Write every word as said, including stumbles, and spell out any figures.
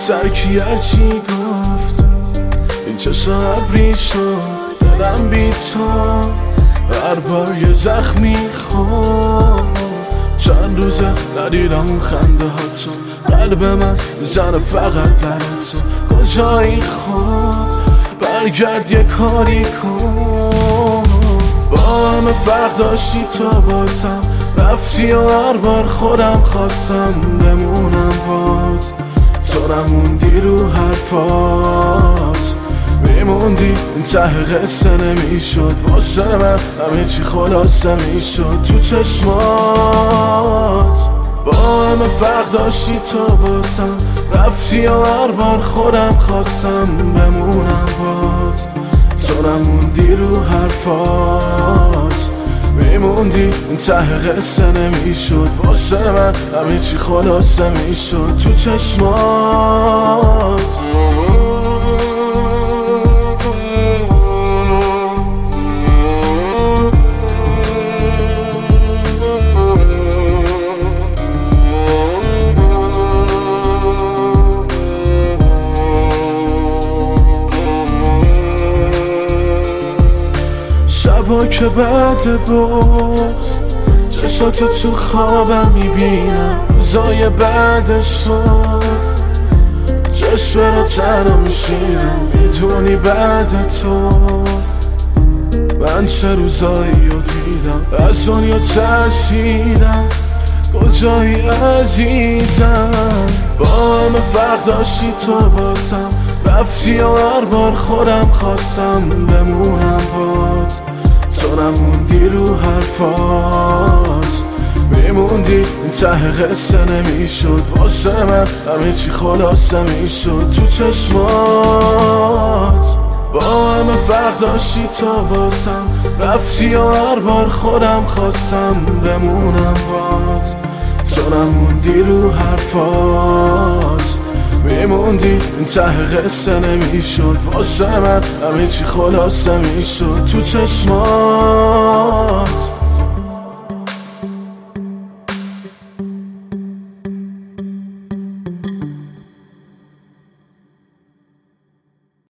ترکی هرچی گفت این چشم ابری شد دلم بی تو هر بار یه زخمی خورد چند روزه ندیدم اون خنده ها تو قلب من زن فقط لره تو کجایی خود برگرد یه کاری کن با همه فرق داشتی تو بازم رفتی و هر بار خودم خواستم بمونم باز تو نموندی رو حرفات میموندی این ته قصه نمیشد واسه من همه چی خلاصه میشد تو چشمات با همه فرق داشتی تو بازم رفتی و هر بار خودم خواستم بمونم باز تو نموندی رو حرفات میموندی این ته قصه نمیشد واسه من همه چی خلاصه میشد تو چشمات شبا که بعد بغض چشاتو تو خوابم میبینم روزای بعدش رو چشم رو تنها میشینم میدونی بعد تو من چه روزایی رو دیدم از دنیا ترسیدم کجایی عزیزم با همه فرق داشتی تو بازم رفتی و هر بار خودم خواستم بمونم باز تو نموندی رو حرفات میموندی این ته قصه نمیشد واسه من همه چی خلاصه میشد تو چشمات با همه فرق داشتی تو بازم رفتی و هر بار خودم خواستم بمونم باز تو نموندی رو حرفات میموندی این ته قصه نمیشد واسه من همه چی خلاصه میشد تو چشمات